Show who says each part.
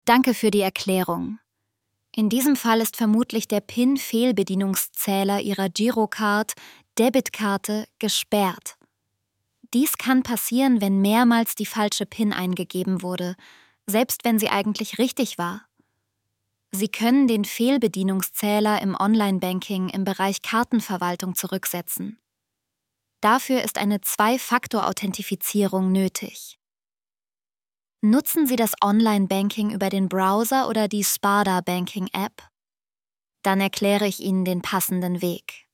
Speaker 1: Danke für die Erklärung. In diesem Fall ist vermutlich der PIN-Fehlbedienungszähler Ihrer Girocard, Debitkarte gesperrt. Dies kann passieren, wenn mehrmals die falsche PIN eingegeben wurde, selbst wenn sie eigentlich richtig war. Sie können den Fehlbedienungszähler im Online-Banking im Bereich Kartenverwaltung zurücksetzen. Dafür ist eine Zwei-Faktor-Authentifizierung nötig. Nutzen Sie das Online-Banking über den Browser oder die Sparda Banking App? Dann erkläre ich Ihnen den passenden Weg.